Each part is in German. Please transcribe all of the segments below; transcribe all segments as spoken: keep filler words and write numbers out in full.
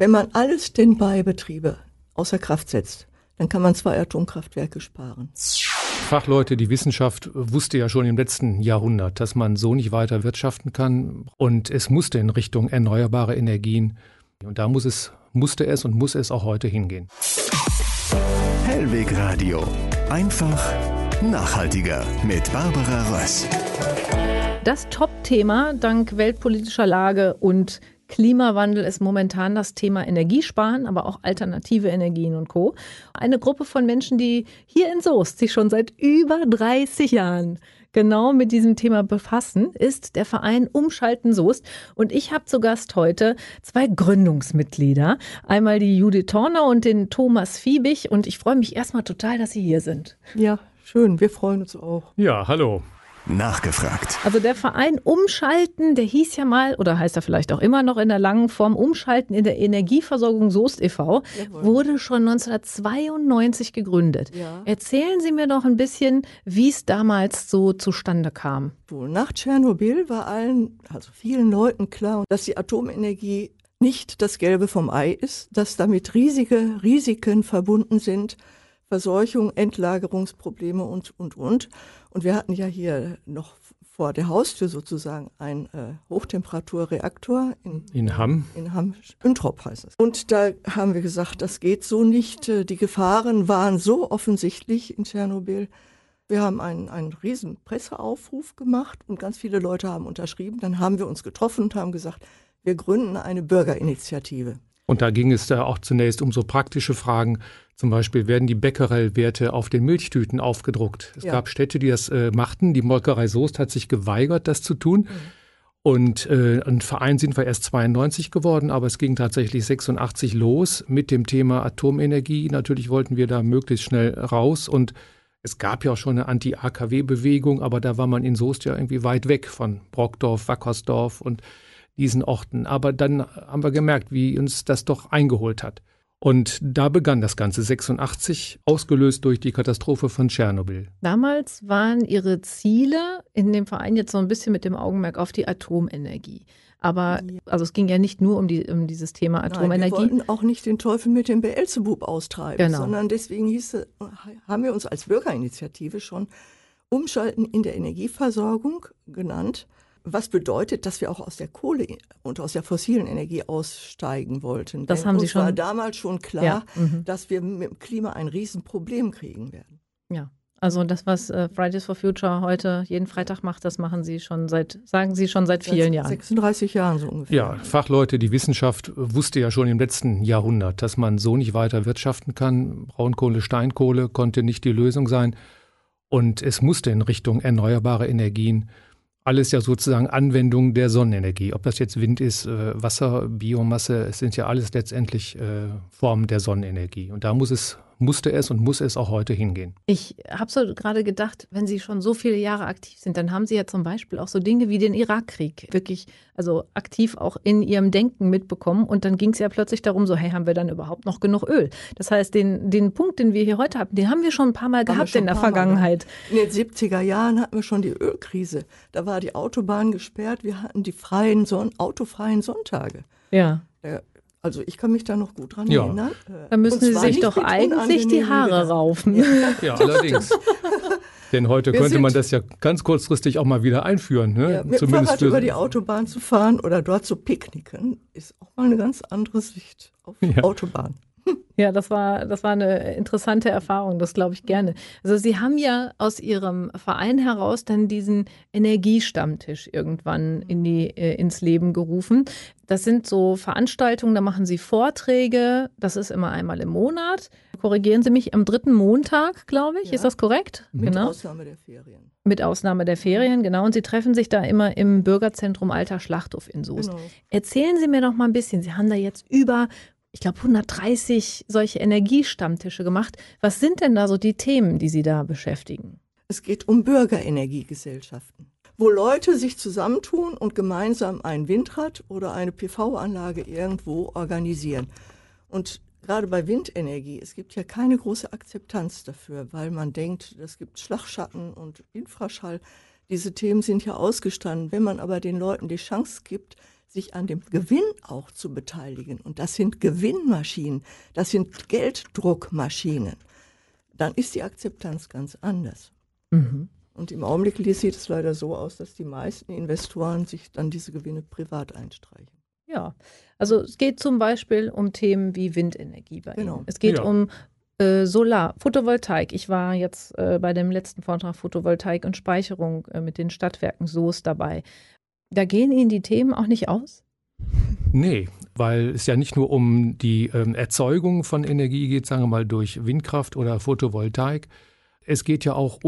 Wenn man alle Standby-Betriebe außer Kraft setzt, dann kann man zwei Atomkraftwerke sparen. Fachleute, die Wissenschaft wusste ja schon im letzten Jahrhundert, dass man so nicht weiter wirtschaften kann. Und es musste in Richtung erneuerbare Energien. Und da muss es, musste es und muss es auch heute hingehen. Hellweg Radio. Einfach nachhaltiger mit Barbara Röss. Das Top-Thema dank weltpolitischer Lage und Klimawandel ist momentan das Thema Energiesparen, aber auch alternative Energien und Co. Eine Gruppe von Menschen, die hier in Soest sich schon seit über dreißig Jahren genau mit diesem Thema befassen, ist der Verein Umschalten Soest. Und ich habe zu Gast heute zwei Gründungsmitglieder. Einmal die Judith Torner und den Thomas Fiebig. Und ich freue mich erstmal total, dass Sie hier sind. Ja, schön. Wir freuen uns auch. Ja, hallo. Nachgefragt. Also der Verein Umschalten, der hieß ja mal, oder heißt er vielleicht auch immer noch in der langen Form, Umschalten in der Energieversorgung Soest e V, Jawohl. Wurde schon neunzehnhundertzweiundneunzig gegründet. Ja. Erzählen Sie mir doch ein bisschen, wie es damals so zustande kam. Nach Tschernobyl war allen, also vielen Leuten klar, dass die Atomenergie nicht das Gelbe vom Ei ist, dass damit riesige Risiken verbunden sind, Verseuchung, Endlagerungsprobleme und, und, und. Und wir hatten ja hier noch vor der Haustür sozusagen einen äh, Hochtemperaturreaktor in, in Hamm. In Hamm, Üntrop heißt es. Und da haben wir gesagt, das geht so nicht. Die Gefahren waren so offensichtlich in Tschernobyl. Wir haben einen, einen riesen Presseaufruf gemacht und ganz viele Leute haben unterschrieben. Dann haben wir uns getroffen und haben gesagt, wir gründen eine Bürgerinitiative. Und da ging es da auch zunächst um so praktische Fragen. Zum Beispiel werden die Becquerel-Werte auf den Milchtüten aufgedruckt. Es ja. gab Städte, die das äh, machten. Die Molkerei Soest hat sich geweigert, das zu tun. Mhm. Und äh, ein Verein sind wir erst zweiundneunzig geworden, aber es ging tatsächlich sechsundachtzig los mit dem Thema Atomenergie. Natürlich wollten wir da möglichst schnell raus. Und es gab ja auch schon eine Anti-A K W-Bewegung, aber da war man in Soest ja irgendwie weit weg von Brockdorf, Wackersdorf und diesen Orten. Aber dann haben wir gemerkt, wie uns das doch eingeholt hat. Und da begann das Ganze sechsundachtzig, ausgelöst durch die Katastrophe von Tschernobyl. Damals waren Ihre Ziele in dem Verein jetzt so ein bisschen mit dem Augenmerk auf die Atomenergie. Aber also es ging ja nicht nur um, die, um dieses Thema Atomenergie. Nein, wir wollten auch nicht den Teufel mit dem Beelzebub austreiben, genau. sondern deswegen hieß, haben wir uns als Bürgerinitiative schon Umschalten in der Energieversorgung genannt. Was bedeutet, dass wir auch aus der Kohle und aus der fossilen Energie aussteigen wollten. Das Denn haben Sie uns schon. war damals schon klar, ja. mhm. dass wir mit dem Klima ein Riesenproblem kriegen werden. Ja, also das, was äh, Fridays for Future heute jeden Freitag macht, das machen Sie schon seit, sagen Sie schon seit vielen seit Jahren. sechsunddreißig Jahren so ungefähr. Ja, Fachleute, die Wissenschaft wusste ja schon im letzten Jahrhundert, dass man so nicht weiter wirtschaften kann. Braunkohle, Steinkohle konnte nicht die Lösung sein. Und es musste in Richtung erneuerbare Energien. Alles ja sozusagen Anwendung der Sonnenenergie. Ob das jetzt Wind ist, äh, Wasser, Biomasse, es sind ja alles letztendlich äh, Formen der Sonnenenergie. Und da muss es, musste es und muss es auch heute hingehen. Ich habe so gerade gedacht, wenn Sie schon so viele Jahre aktiv sind, dann haben Sie ja zum Beispiel auch so Dinge wie den Irakkrieg wirklich also aktiv auch in Ihrem Denken mitbekommen. Und dann ging es ja plötzlich darum, so hey, haben wir dann überhaupt noch genug Öl? Das heißt, den, den Punkt, den wir hier heute haben, den haben wir schon ein paar Mal haben gehabt in der Vergangenheit. Mal. In den siebziger Jahren hatten wir schon die Ölkrise. Da war die Autobahn gesperrt. Wir hatten die freien Son- autofreien Sonntage. Ja. Der, Also ich kann mich da noch gut dran ja. erinnern. Da müssen Sie sich doch eigentlich die Haare raufen. Ja, ja allerdings. Denn heute wir könnte man das ja ganz kurzfristig auch mal wieder einführen. Ne? Ja, mit Zumindest Fahrrad über die Autobahn zu fahren oder dort zu picknicken, ist auch mal eine ganz andere Sicht auf ja. Autobahn. Ja, das war, das war eine interessante Erfahrung, das glaube ich gerne. Also Sie haben ja aus Ihrem Verein heraus dann diesen Energiestammtisch irgendwann in die, äh, ins Leben gerufen. Das sind so Veranstaltungen, da machen Sie Vorträge, das ist immer einmal im Monat. Korrigieren Sie mich, am dritten Montag, glaube ich, ja. ist das korrekt? Mit genau. Ausnahme der Ferien. Mit Ausnahme der Ferien, genau. Und Sie treffen sich da immer im Bürgerzentrum Alter Schlachthof in Soest. Genau. Erzählen Sie mir doch mal ein bisschen, Sie haben da jetzt über ich glaube, hundertdreißig solche Energiestammtische gemacht. Was sind denn da so die Themen, die Sie da beschäftigen? Es geht um Bürgerenergiegesellschaften, wo Leute sich zusammentun und gemeinsam ein Windrad oder eine P V-Anlage irgendwo organisieren. Und gerade bei Windenergie, es gibt ja keine große Akzeptanz dafür, weil man denkt, es gibt Schlagschatten und Infraschall. Diese Themen sind ja ausgestanden. Wenn man aber den Leuten die Chance gibt, sich an dem Gewinn auch zu beteiligen. Und das sind Gewinnmaschinen, das sind Gelddruckmaschinen. Dann ist die Akzeptanz ganz anders. Mhm. Und im Augenblick sieht es leider so aus, dass die meisten Investoren sich dann diese Gewinne privat einstreichen. Ja, also es geht zum Beispiel um Themen wie Windenergie bei Genau. Ihnen. Es geht Ja. um äh, Solar, Photovoltaik. Ich war jetzt äh, bei dem letzten Vortrag Photovoltaik und Speicherung äh, mit den Stadtwerken Soest dabei. Da gehen Ihnen die Themen auch nicht aus? Nee, weil es ja nicht nur um die ähm, Erzeugung von Energie geht, sagen wir mal durch Windkraft oder Photovoltaik. Es geht ja auch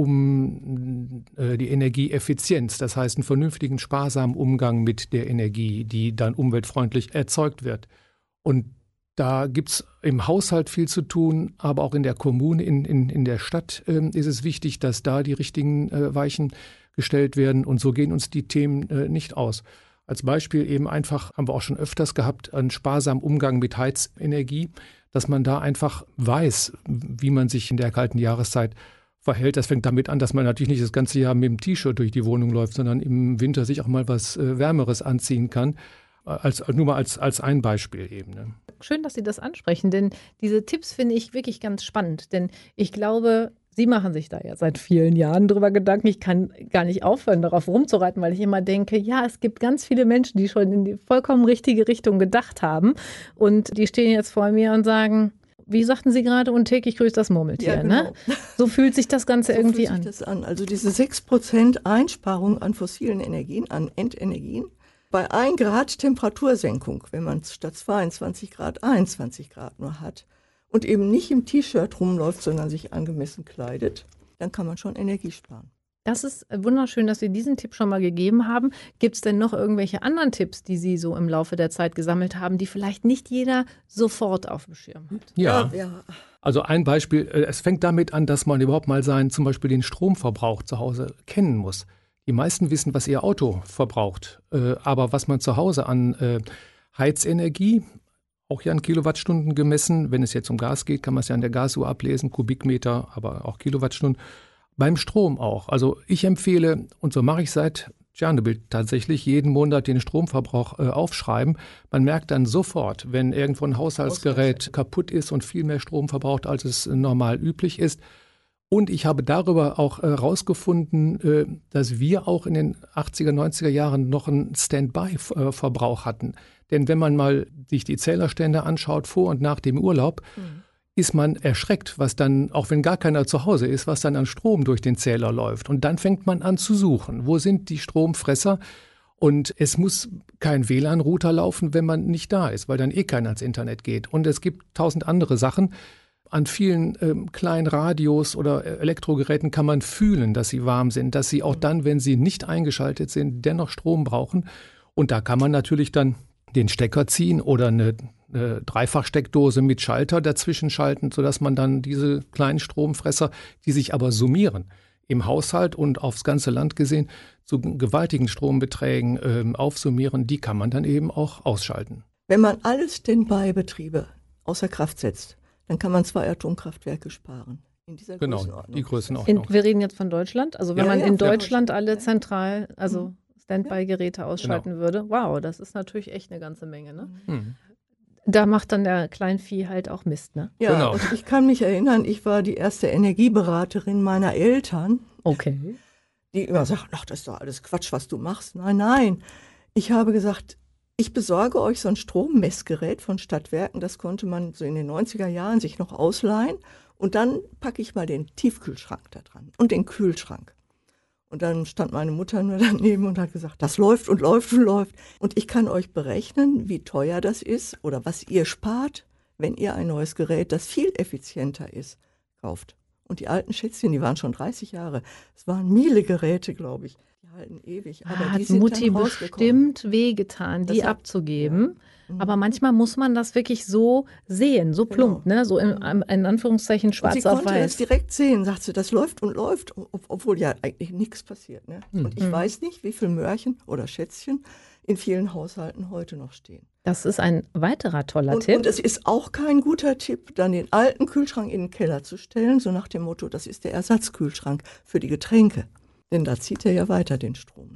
um äh, die Energieeffizienz, das heißt einen vernünftigen, sparsamen Umgang mit der Energie, die dann umweltfreundlich erzeugt wird. Und da gibt es im Haushalt viel zu tun, aber auch in der Kommune, in, in, in der Stadt äh, ist es wichtig, dass da die richtigen äh, Weichen gestellt werden. Und so gehen uns die Themen äh, nicht aus. Als Beispiel eben einfach, haben wir auch schon öfters gehabt, einen sparsamen Umgang mit Heizenergie, dass man da einfach weiß, wie man sich in der kalten Jahreszeit verhält. Das fängt damit an, dass man natürlich nicht das ganze Jahr mit dem T-Shirt durch die Wohnung läuft, sondern im Winter sich auch mal was äh, Wärmeres anziehen kann. Als, nur mal als, als ein Beispiel eben. Ne? Schön, dass Sie das ansprechen, denn diese Tipps finde ich wirklich ganz spannend. Denn ich glaube, Sie machen sich da ja seit vielen Jahren drüber Gedanken. Ich kann gar nicht aufhören, darauf rumzureiten, weil ich immer denke, ja, es gibt ganz viele Menschen, die schon in die vollkommen richtige Richtung gedacht haben. Und die stehen jetzt vor mir und sagen, wie sagten Sie gerade, und täglich grüßt das Murmeltier. Ja, genau. Ne? So fühlt sich das Ganze So irgendwie fühlt sich an. das an. Also diese sechs Prozent Einsparung an fossilen Energien, an Endenergien, bei ein Grad Temperatursenkung, wenn man statt zweiundzwanzig Grad einundzwanzig Grad nur hat und eben nicht im T-Shirt rumläuft, sondern sich angemessen kleidet, dann kann man schon Energie sparen. Das ist wunderschön, dass Sie diesen Tipp schon mal gegeben haben. Gibt es denn noch irgendwelche anderen Tipps, die Sie so im Laufe der Zeit gesammelt haben, die vielleicht nicht jeder sofort auf dem Schirm hat? Ja, ja. also ein Beispiel, es fängt damit an, dass man überhaupt mal seinen, zum Beispiel den Stromverbrauch zu Hause kennen muss. Die meisten wissen, was ihr Auto verbraucht, äh, aber was man zu Hause an äh, Heizenergie, auch ja in Kilowattstunden gemessen, wenn es jetzt um Gas geht, kann man es ja an der Gasuhr ablesen, Kubikmeter, aber auch Kilowattstunden. Beim Strom auch. Also ich empfehle, und so mache ich seit Tschernobyl tatsächlich, jeden Monat den Stromverbrauch äh, aufschreiben. Man merkt dann sofort, wenn irgendwo ein Haushaltsgerät kaputt ist und viel mehr Strom verbraucht, als es äh, normal üblich ist. Und ich habe darüber auch herausgefunden, äh, dass wir auch in den achtziger, neunziger Jahren noch einen Standby-Verbrauch hatten. Denn wenn man mal sich die Zählerstände anschaut, vor und nach dem Urlaub, mhm. ist man erschreckt, was dann, auch wenn gar keiner zu Hause ist, was dann an Strom durch den Zähler läuft. Und dann fängt man an zu suchen. Wo sind die Stromfresser? Und es muss kein W L A N-Router laufen, wenn man nicht da ist, weil dann eh keiner ans Internet geht. Und es gibt tausend andere Sachen. An vielen ähm, kleinen Radios oder Elektrogeräten kann man fühlen, dass sie warm sind, dass sie auch dann, wenn sie nicht eingeschaltet sind, dennoch Strom brauchen. Und da kann man natürlich dann den Stecker ziehen oder eine, eine Dreifachsteckdose mit Schalter dazwischen schalten, sodass man dann diese kleinen Stromfresser, die sich aber summieren, im Haushalt und aufs ganze Land gesehen zu gewaltigen Strombeträgen äh, aufsummieren, die kann man dann eben auch ausschalten. Wenn man alle Standby-Betriebe außer Kraft setzt, dann kann man zwei Atomkraftwerke sparen. In dieser genau, Größenordnung. die Größenordnung. In, wir reden jetzt von Deutschland. Also wenn Ja, man ja, in ja. Deutschland alle zentral, also Mhm. Standby-Geräte ausschalten Genau. würde, wow, das ist natürlich echt eine ganze Menge. Ne? Hm. Da macht dann der Kleinvieh halt auch Mist, ne? Ja, Genau. und ich kann mich erinnern, ich war die erste Energieberaterin meiner Eltern, Okay. die immer sagt, ach, das ist doch alles Quatsch, was du machst. Nein, nein. Ich habe gesagt, ich besorge euch so ein Strommessgerät von Stadtwerken, das konnte man so in den neunziger Jahren sich noch ausleihen. Und dann packe ich mal den Tiefkühlschrank da dran und den Kühlschrank. Und dann stand meine Mutter nur daneben und hat gesagt, das läuft und läuft und läuft. Und ich kann euch berechnen, wie teuer das ist oder was ihr spart, wenn ihr ein neues Gerät, das viel effizienter ist, kauft. Und die alten Schätzchen, die waren schon dreißig Jahre. Es waren Miele-Geräte, glaube ich. Die halten ewig. Aber Hat die sind Mutti dann rausgekommen. bestimmt wehgetan, die Das hat- abzugeben. Ja. Mhm. Aber manchmal muss man das wirklich so sehen, so plump, Genau. ne? So in, in Anführungszeichen Und schwarz sie auf konnte es weiß. direkt sehen, sagt sie, das läuft und läuft, ob, obwohl ja eigentlich nichts passiert. Ne? Und ich Mhm. weiß nicht, wie viele Mörchen oder Schätzchen in vielen Haushalten heute noch stehen. Das ist ein weiterer toller Und, Tipp. und es ist auch kein guter Tipp, dann den alten Kühlschrank in den Keller zu stellen, so nach dem Motto, das ist der Ersatzkühlschrank für die Getränke. Denn da zieht er ja weiter den Strom. Ne?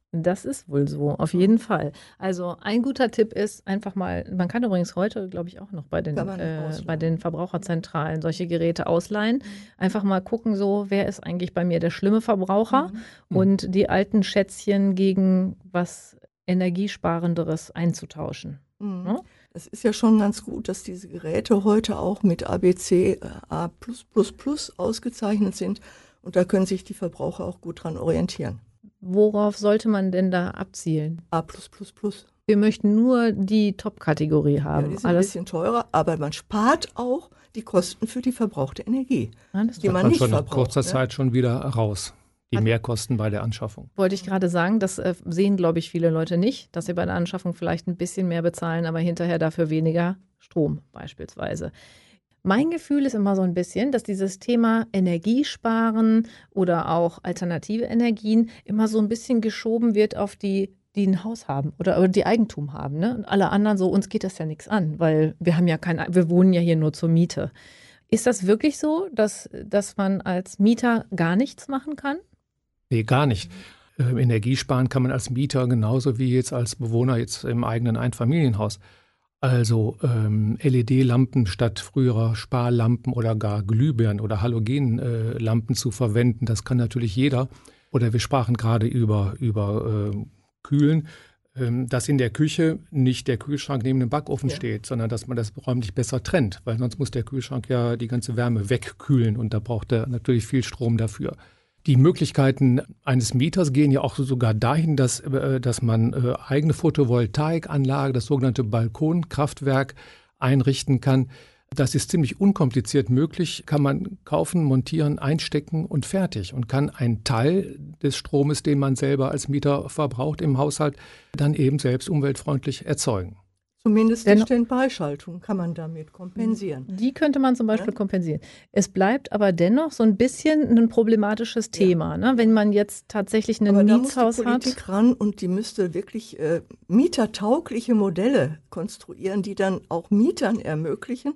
Das ist wohl so, auf jeden Fall. Also ein guter Tipp ist einfach mal, man kann übrigens heute, glaube ich, auch noch bei den, äh, bei den Verbraucherzentralen solche Geräte ausleihen. Einfach mal gucken, so, wer ist eigentlich bei mir der schlimme Verbraucher Mhm. und die alten Schätzchen gegen was Energiesparenderes einzutauschen. Mhm. Ne? Es ist ja schon ganz gut, dass diese Geräte heute auch mit A B C A plus plus plus ausgezeichnet sind und da können sich die Verbraucher auch gut dran orientieren. Worauf sollte man denn da abzielen? A plus plus plus. Wir möchten nur die Top-Kategorie Ja, haben. die sind ein Alles, bisschen teurer, aber man spart auch die Kosten für die verbrauchte Energie, alles die Hat man man nicht schon nach verbraucht. kurzer Ne? Zeit schon wieder raus. Die Hat- Mehrkosten bei der Anschaffung. wollte ich gerade sagen, das äh, sehen, glaube ich, viele Leute nicht, dass sie bei der Anschaffung vielleicht ein bisschen mehr bezahlen, aber hinterher dafür weniger Strom beispielsweise. Mein Gefühl ist immer so ein bisschen, dass dieses Thema Energiesparen oder auch alternative Energien immer so ein bisschen geschoben wird auf die, die ein Haus haben oder, oder die Eigentum haben. Ne? Und alle anderen so, uns geht das ja nichts an, weil wir haben ja kein, wir wohnen ja hier nur zur Miete. Ist das wirklich so, dass, dass man als Mieter gar nichts machen kann? Nee, gar nicht. Ähm, Energiesparen kann man als Mieter genauso wie jetzt als Bewohner jetzt im eigenen Einfamilienhaus. Also ähm, L E D-Lampen statt früherer Sparlampen oder gar Glühbirnen oder Halogenlampen zu verwenden, das kann natürlich jeder. Oder wir sprachen gerade über, über äh, Kühlen, ähm, dass in der Küche nicht der Kühlschrank neben dem Backofen Ja. steht, sondern dass man das räumlich besser trennt, weil sonst muss der Kühlschrank ja die ganze Wärme wegkühlen und da braucht er natürlich viel Strom dafür. Die Möglichkeiten eines Mieters gehen ja auch sogar dahin, dass, äh, dass man äh, eigene Photovoltaikanlage, das sogenannte Balkonkraftwerk, einrichten kann. Das ist ziemlich unkompliziert möglich, kann man kaufen, montieren, einstecken und fertig und kann einen Teil des Stromes, den man selber als Mieter verbraucht im Haushalt, dann eben selbst umweltfreundlich erzeugen. Zumindest die Dennoch- Standby-Schaltung kann man damit kompensieren. Die könnte man zum Beispiel Ja. kompensieren. Es bleibt aber dennoch so ein bisschen ein problematisches Thema, ne? Wenn man jetzt tatsächlich ein Aber da muss Mietshaus die hat. Politik ran und die müsste wirklich äh, mietertaugliche Modelle konstruieren, die dann auch Mietern ermöglichen,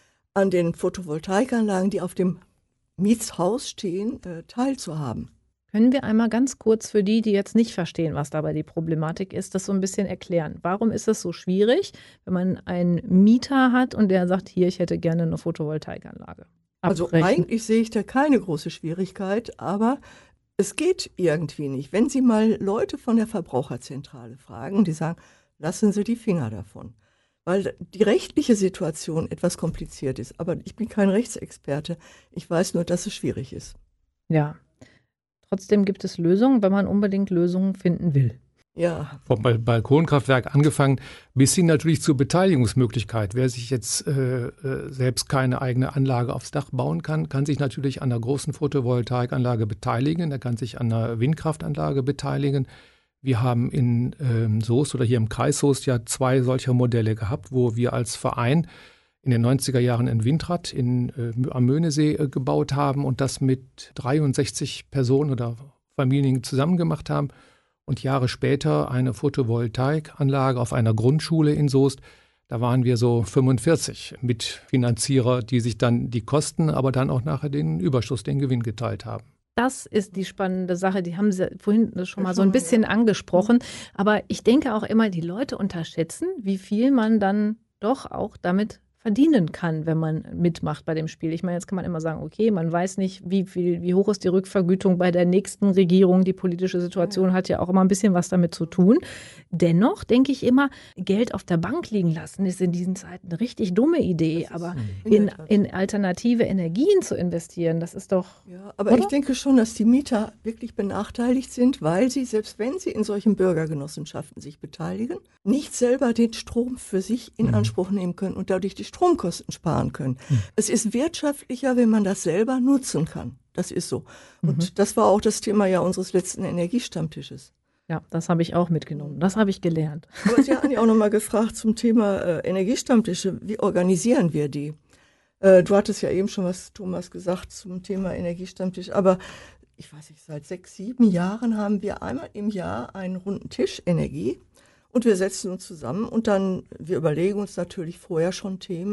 an den Photovoltaikanlagen, die auf dem Mietshaus stehen, äh, teilzuhaben. Können wir einmal ganz kurz für die, die jetzt nicht verstehen, was dabei die Problematik ist, das so ein bisschen erklären? Warum ist es so schwierig, wenn man einen Mieter hat und der sagt, hier, ich hätte gerne eine Photovoltaikanlage? Also Abbrechen. eigentlich sehe ich da keine große Schwierigkeit, aber es geht irgendwie nicht. Wenn Sie mal Leute von der Verbraucherzentrale fragen, die sagen, lassen Sie die Finger davon. Weil die rechtliche Situation etwas kompliziert ist. Aber ich bin kein Rechtsexperte. Ich weiß nur, dass es schwierig ist. Ja. Trotzdem gibt es Lösungen, wenn man unbedingt Lösungen finden will. Ja, Vom Bal- Balkonkraftwerk angefangen, bis hin natürlich zur Beteiligungsmöglichkeit. Wer sich jetzt äh, äh, selbst keine eigene Anlage aufs Dach bauen kann, kann sich natürlich an einer großen Photovoltaikanlage beteiligen. Er kann sich an einer Windkraftanlage beteiligen. Wir haben in ähm, Soest oder hier im Kreis Soest ja zwei solcher Modelle gehabt, wo wir als Verein in den neunziger Jahren ein Windrad in, äh, am Möhnesee äh, gebaut haben und das mit dreiundsechzig Personen oder Familien zusammen gemacht haben. Und Jahre später eine Photovoltaikanlage auf einer Grundschule in Soest. Da waren wir so fünfundvierzig Mitfinanzierer, die sich dann die Kosten, aber dann auch nachher den Überschuss, den Gewinn geteilt haben. Das ist die spannende Sache, die haben Sie vorhin schon mal Ja, so ein schon mal, bisschen ja. angesprochen. Aber ich denke auch immer, die Leute unterschätzen, wie viel man dann doch auch damit verdienen kann, wenn man mitmacht bei dem Spiel. Ich meine, jetzt kann man immer sagen, okay, man weiß nicht, wie viel, wie hoch ist die Rückvergütung bei der nächsten Regierung. Die politische Situation hat ja auch immer ein bisschen was damit zu tun. Dennoch denke ich immer, Geld auf der Bank liegen lassen ist in diesen Zeiten eine richtig dumme Idee. Das ist Aber in in, der Tat. in alternative Energien zu investieren, das ist doch Ja, aber Oder? ich denke schon, dass die Mieter wirklich benachteiligt sind, weil sie, selbst wenn sie in solchen Bürgergenossenschaften sich beteiligen, nicht selber den Strom für sich in Mhm. Anspruch nehmen können und dadurch die Stromkosten sparen können. Es ist wirtschaftlicher, wenn man das selber nutzen kann. Das ist so. Und das war auch das Thema ja unseres letzten Energiestammtisches. Ja, das habe ich auch mitgenommen. Das habe ich gelernt. Aber Sie hatten ja auch noch mal gefragt zum Thema äh, Energiestammtische. Wie organisieren wir die? Äh, du hattest ja eben schon was, Thomas, gesagt zum Thema Energiestammtisch. Aber ich weiß nicht, seit sechs, sieben Jahren haben wir einmal im Jahr einen runden Tisch Energie. Und wir setzen uns zusammen und dann, wir überlegen uns natürlich vorher schon Themen,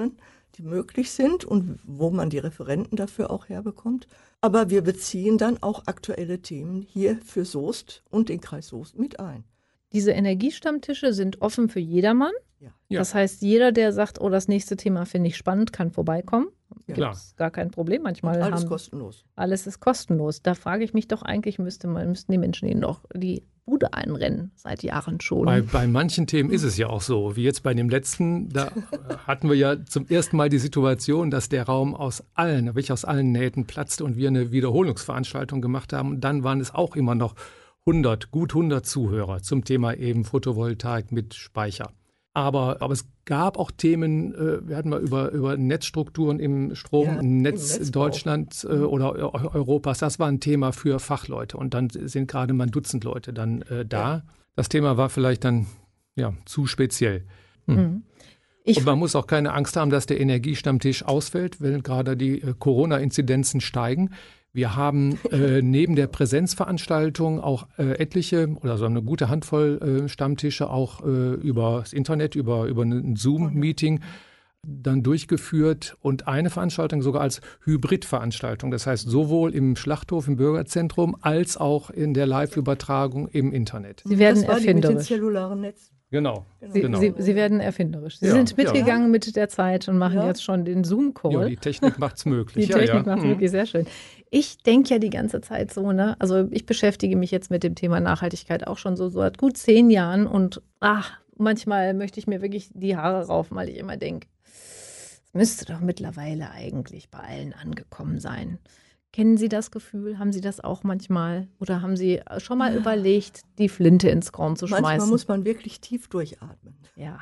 die möglich sind und wo man die Referenten dafür auch herbekommt. Aber wir beziehen dann auch aktuelle Themen hier für Soest und den Kreis Soest mit ein. Diese Energiestammtische sind offen für jedermann. Ja. Ja. Das heißt, jeder, der sagt, oh, das nächste Thema finde ich spannend, kann vorbeikommen. Ja. Klar. Gibt's gar kein Problem. Manchmal Und alles haben, kostenlos. alles ist kostenlos. Da frage ich mich doch eigentlich, müsste man, müssten die Menschen ihnen doch die Bude einrennen, seit Jahren schon. Bei, bei manchen Themen ist es ja auch so, wie jetzt bei dem letzten, da hatten wir ja zum ersten Mal die Situation, dass der Raum aus allen, wirklich aus allen Nähten platzte und wir eine Wiederholungsveranstaltung gemacht haben. Und dann waren es auch immer noch hundert, gut hundert Zuhörer zum Thema eben Photovoltaik mit Speicher. Aber, aber es gab auch Themen, äh, wir hatten mal über, über Netzstrukturen im Stromnetz Ja, im Deutschlands äh, oder Eu- Europas. Das war ein Thema für Fachleute und dann sind gerade mal ein Dutzend Leute dann äh, da. Ja. Das Thema war vielleicht dann ja, zu speziell. Mhm. Ich Und man muss auch keine Angst haben, dass der Energiestammtisch ausfällt, wenn gerade die äh, Corona-Inzidenzen steigen. Wir haben äh, neben der Präsenzveranstaltung auch äh, etliche oder so eine gute Handvoll äh, Stammtische auch äh, über das Internet, über, über ein Zoom-Meeting dann durchgeführt und eine Veranstaltung sogar als Hybridveranstaltung. Das heißt sowohl im Schlachthof, im Bürgerzentrum, als auch in der Live-Übertragung im Internet. Sie werden das war die mit dem erfinderisch. zellularen Netz. Genau. Sie, genau. Sie, Sie werden erfinderisch. Sie Ja, sind ja. mitgegangen mit der Zeit und machen Ja. jetzt schon den Zoom-Call. Ja, die Technik macht es möglich. Die ja, Technik ja. macht es Mhm. wirklich sehr schön. Ich denke ja die ganze Zeit so, ne? Also ich beschäftige mich jetzt mit dem Thema Nachhaltigkeit auch schon so so seit gut zehn Jahren und ach, manchmal möchte ich mir wirklich die Haare raufen, weil ich immer denke, es müsste doch mittlerweile eigentlich bei allen angekommen sein. Kennen Sie das Gefühl? Haben Sie das auch manchmal? Oder haben Sie schon mal überlegt, die Flinte ins Korn zu schmeißen? Manchmal muss man wirklich tief durchatmen. ja.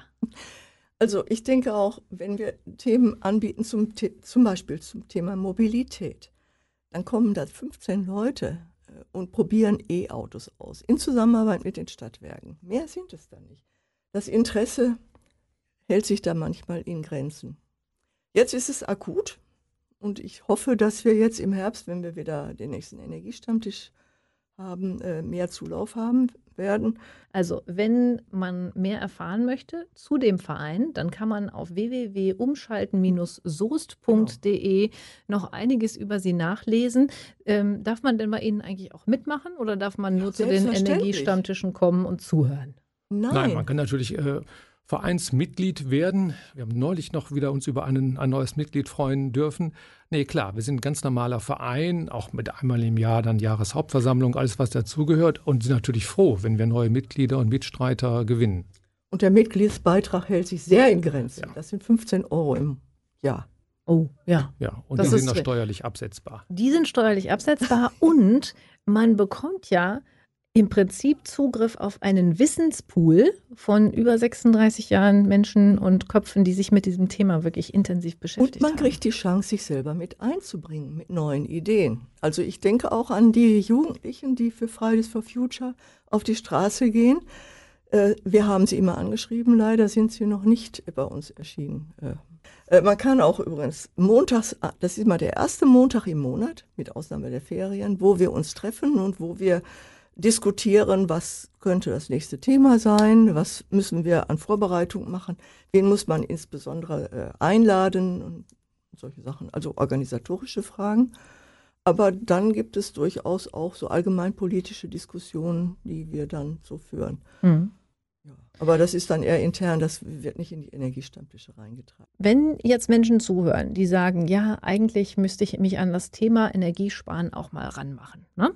Also ich denke auch, wenn wir Themen anbieten, zum, The- zum Beispiel zum Thema Mobilität, dann kommen da fünfzehn Leute äh, und probieren E-Autos aus, in Zusammenarbeit mit den Stadtwerken. Mehr sind es da nicht. Das Interesse hält sich da manchmal in Grenzen. Jetzt ist es akut und ich hoffe, dass wir jetzt im Herbst, wenn wir wieder den nächsten Energiestammtisch haben, äh, mehr Zulauf haben werden. Also, wenn man mehr erfahren möchte zu dem Verein, dann kann man auf w w w punkt umschalten soest punkt d e noch einiges über sie nachlesen. Ähm, darf man denn bei Ihnen eigentlich auch mitmachen oder darf man nur Ja, zu den selbstverständlich. Energiestammtischen kommen und zuhören? Nein, Nein, man kann natürlich äh, Vereinsmitglied werden. Wir haben neulich noch wieder uns über einen, ein neues Mitglied freuen dürfen. Nee, klar, wir sind ein ganz normaler Verein, auch mit einmal im Jahr dann Jahreshauptversammlung, alles was dazugehört und sind natürlich froh, wenn wir neue Mitglieder und Mitstreiter gewinnen. und der Mitgliedsbeitrag hält sich sehr in Grenzen. Ja. Das sind fünfzehn Euro im Jahr. Oh, ja. Ja, und Das die ist sind auch drin. steuerlich absetzbar. Die sind steuerlich absetzbar und man bekommt ja im Prinzip Zugriff auf einen Wissenspool von über sechsunddreißig Jahren Menschen und Köpfen, die sich mit diesem Thema wirklich intensiv beschäftigt Und man haben. kriegt die Chance, sich selber mit einzubringen, mit neuen Ideen. Also ich denke auch an die Jugendlichen, die für Fridays for Future auf die Straße gehen. Äh, wir haben sie immer angeschrieben, leider sind sie noch nicht bei uns erschienen. Äh, äh, man kann auch übrigens montags, das ist mal der erste Montag im Monat, mit Ausnahme der Ferien, wo wir uns treffen und wo wir diskutieren, was könnte das nächste Thema sein, was müssen wir an Vorbereitung machen, wen muss man insbesondere äh, einladen und solche Sachen, also organisatorische Fragen. Aber dann gibt es durchaus auch so allgemeinpolitische Diskussionen, die wir dann so führen. Mhm. Ja. Aber das ist dann eher intern, das wird nicht in die Energiestammtische reingetragen. Wenn jetzt Menschen zuhören, die sagen, ja, eigentlich müsste ich mich an das Thema Energiesparen auch mal ranmachen, ne?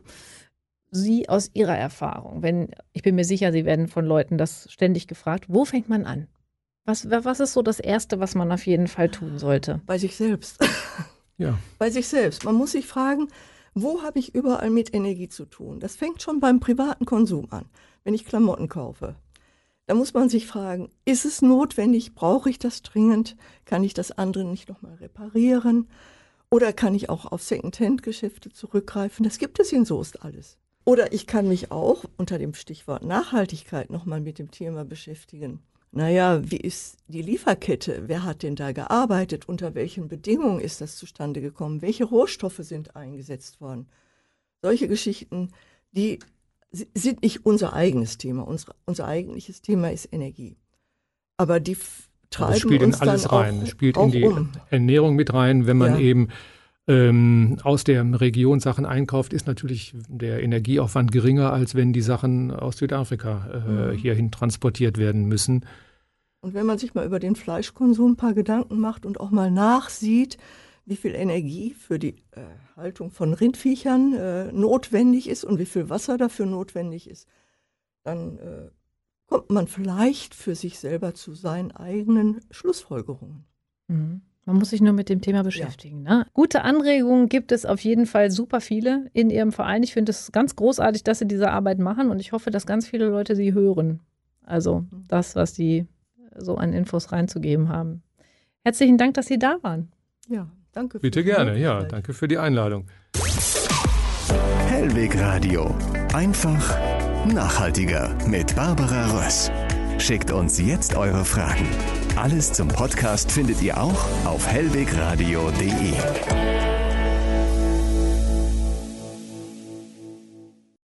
Sie aus Ihrer Erfahrung, wenn, ich bin mir sicher, Sie werden von Leuten das ständig gefragt, wo fängt man an? Was, was ist so das Erste, was man auf jeden Fall tun sollte? Bei sich selbst. Ja. Bei sich selbst. Man muss sich fragen, wo habe ich überall mit Energie zu tun? Das fängt schon beim privaten Konsum an. Wenn ich Klamotten kaufe, da muss man sich fragen, ist es notwendig? Brauche ich das dringend? Kann ich das andere nicht nochmal reparieren? Oder kann ich auch auf Second-Hand-Geschäfte zurückgreifen? Das gibt es in Soest alles. Oder ich kann mich auch unter dem Stichwort Nachhaltigkeit nochmal mit dem Thema beschäftigen. Naja, wie ist die Lieferkette? Wer hat denn da gearbeitet? Unter welchen Bedingungen ist das zustande gekommen? Welche Rohstoffe sind eingesetzt worden? Solche Geschichten, die sind nicht unser eigenes Thema. Unser, unser eigentliches Thema ist Energie. Aber die, treiben das spielt uns in alles dann rein. auch, Es spielt auch in die um. Ernährung mit rein. Wenn man Ja. eben ähm, aus der Region Sachen einkauft, ist natürlich der Energieaufwand geringer, als wenn die Sachen aus Südafrika äh, Mhm. hierhin transportiert werden müssen. Und wenn man sich mal über den Fleischkonsum ein paar Gedanken macht und auch mal nachsieht, wie viel Energie für die äh, Haltung von Rindviechern äh, notwendig ist und wie viel Wasser dafür notwendig ist, dann äh, kommt man vielleicht für sich selber zu seinen eigenen Schlussfolgerungen. Mhm. Man muss sich nur mit dem Thema beschäftigen. Ne? Gute Anregungen gibt es auf jeden Fall super viele in Ihrem Verein. Ich finde es ganz großartig, dass Sie diese Arbeit machen und ich hoffe, dass ganz viele Leute Sie hören. Also das, was Sie so an Infos reinzugeben haben. Herzlichen Dank, dass Sie da waren. Ja, danke. Für Bitte die gerne, ja, Möglichkeit. danke für die Einladung. Hellweg Radio. Einfach nachhaltiger mit Barbara Röss. Schickt uns jetzt eure Fragen. Alles zum Podcast findet ihr auch auf hellwegradio punkt de.